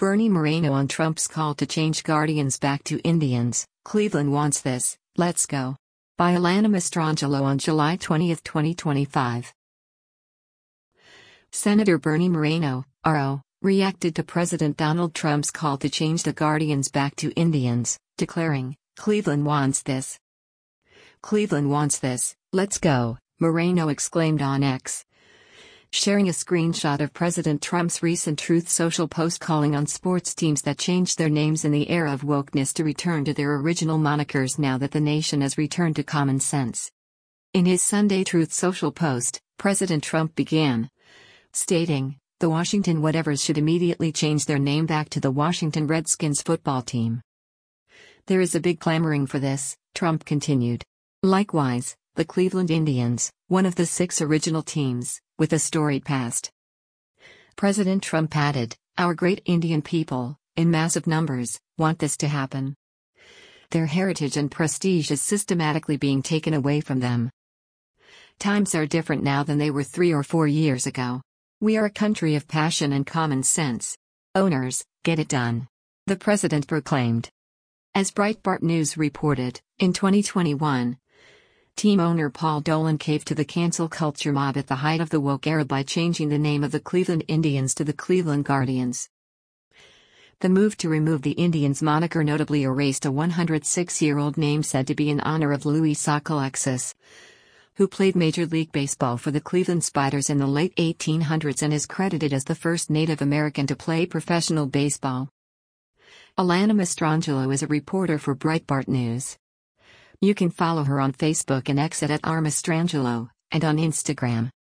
Bernie Moreno on Trump's call to change Guardians back to Indians. Cleveland wants this, let's go. By Alana Mastrangelo on July 20, 2025. Senator Bernie Moreno, RO, reacted to President Donald Trump's call to change the Guardians back to Indians, declaring, "Cleveland wants this. Cleveland wants this, let's go," Moreno exclaimed on X, sharing a screenshot of President Trump's recent Truth Social post calling on sports teams that changed their names in the era of wokeness to return to their original monikers now that the nation has returned to common sense. In his Sunday Truth Social post, President Trump began, stating, "The Washington Whatevers should immediately change their name back to the Washington Redskins football team." "There is a big clamoring for this," Trump continued. Likewise, the Cleveland Indians, one of the 6 original teams, with a storied past. President Trump added, "Our great Indian people, in massive numbers, want this to happen. Their heritage and prestige is systematically being taken away from them. Times are different now than they were 3 or 4 years ago. We are a country of passion and common sense. Owners, get it done," the president proclaimed. As Breitbart News reported, in 2021, team owner Paul Dolan caved to the cancel culture mob at the height of the woke era by changing the name of the Cleveland Indians to the Cleveland Guardians. The move to remove the Indians moniker notably erased a 106-year-old name said to be in honor of Louis Sockalexis, who played Major League Baseball for the Cleveland Spiders in the late 1800s and is credited as the first Native American to play professional baseball. Alana Mastrangelo is a reporter for Breitbart News. You can follow her on Facebook and X at @rmastrangelo, and on Instagram.